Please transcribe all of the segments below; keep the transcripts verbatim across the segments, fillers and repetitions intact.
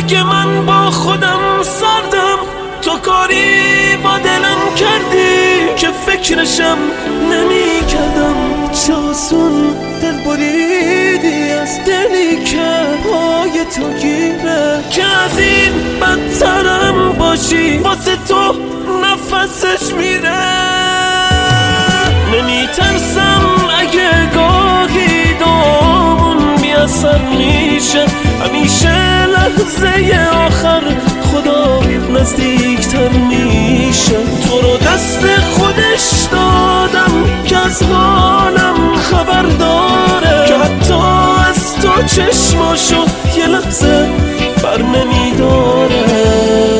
اگه من با خودم سردم تو کاری با دلم کردی که فکرشم نمی کردم. چاسون دل بریدی از دلی که پای تو گیره که از این بدترم باشی واسه تو نفسش میره. نمی ترسم اگه گاهی دامون بی اثر میشه، همیشه لحظه آخر خدا نزدیکتر میشه. تو رو دست خودش دادم که از حالم خبر داره، که حتی از تو چشماشو یه لحظه بر نمیداره.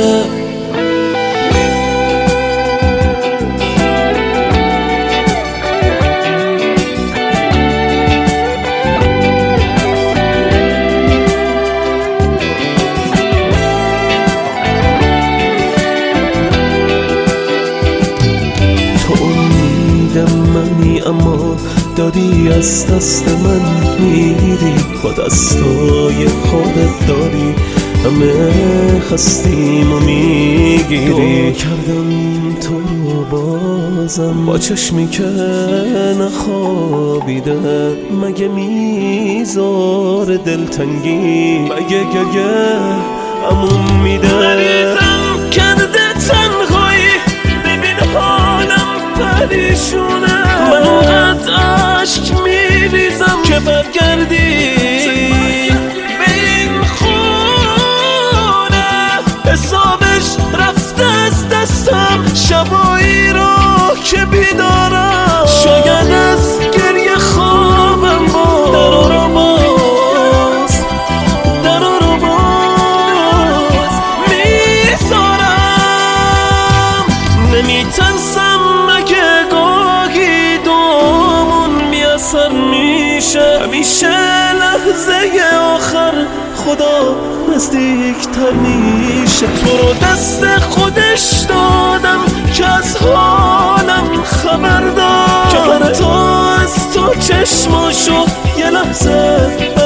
منی اما داری از دست من میری، با دستای خودت داری همه خستیم و میگیری. کردم تو رو بازم با چشمی که نخوابیده، مگه میذار دلتنگی، مگه گریه امون میده. مریضم کرده تنهایی، ببین حالم پریشونه، من اونقدر عشق میریزم که برگردی به این خونه. حسابش رفته از دستم شبایی رو که بیدارم، شاید از گریه خوابم باز درو رو باز درو رو باز میذارم. نمیترسم اگه گاهی دومون میاثر میشه، همیشه لحظه آخر خدا نزدیکتر میشه. تو رو دست خودش دادم که از حالم خبر دار، که حتی از تو چشماشو یه لحظه